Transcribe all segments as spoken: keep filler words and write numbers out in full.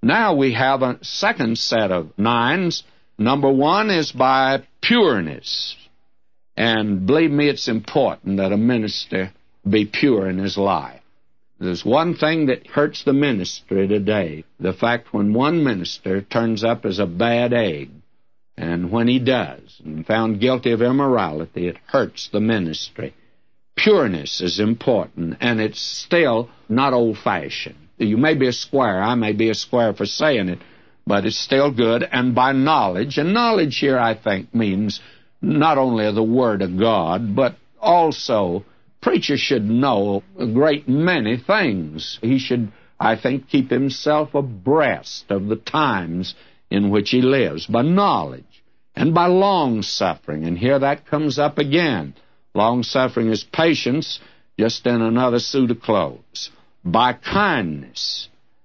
Now we have a second set of nines. Number one is by pureness. And believe me, it's important that a minister be pure in his life. There's one thing that hurts the ministry today, the fact when one minister turns up as a bad egg. And when he does, and found guilty of immorality, it hurts the ministry. Pureness is important, and it's still not old-fashioned. You may be a square, I may be a square for saying it, but it's still good, and by knowledge. And knowledge here, I think, means not only of the Word of God, but also preacher should know a great many things. He should, I think, keep himself abreast of the times in which he lives, by knowledge and by long-suffering. And here that comes up again. Long-suffering is patience, just in another suit of clothes. By kindness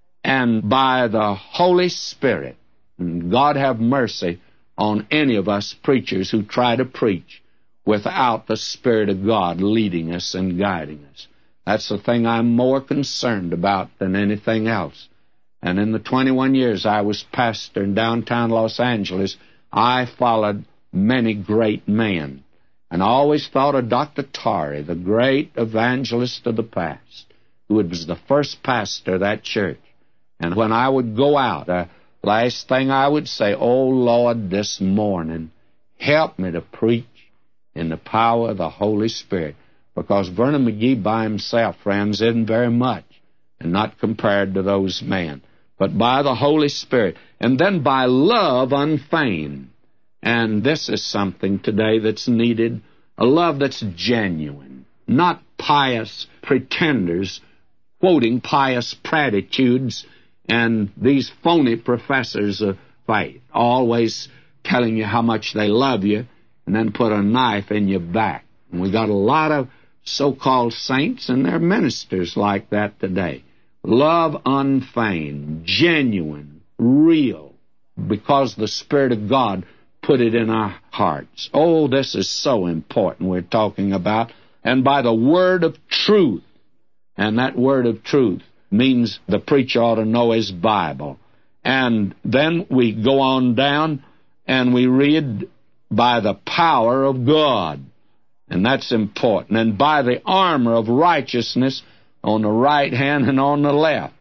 and by the Holy Spirit. And God have mercy on any of us preachers who try to preach without the Spirit of God leading us and guiding us. That's the thing I'm more concerned about than anything else. And in the twenty-one years I was pastor in downtown Los Angeles, I followed many great men. And I always thought of Doctor Torrey, the great evangelist of the past, who was the first pastor of that church. And when I would go out, the last thing I would say, "Oh, Lord, this morning, help me to preach in the power of the Holy Spirit." Because Vernon McGee by himself, friends, isn't very much, and not compared to those men. But by the Holy Spirit, and then by love unfeigned. And this is something today that's needed, a love that's genuine, not pious pretenders quoting pious platitudes and these phony professors of faith, always telling you how much they love you and then put a knife in your back. And we got a lot of so-called saints and their ministers like that today. Love unfeigned, genuine, real, because the Spirit of God put it in our hearts. Oh, this is so important we're talking about. And by the word of truth, and that word of truth means the preacher ought to know his Bible. And then we go on down and we read by the power of God. And that's important. And by the armor of righteousness on the right hand and on the left.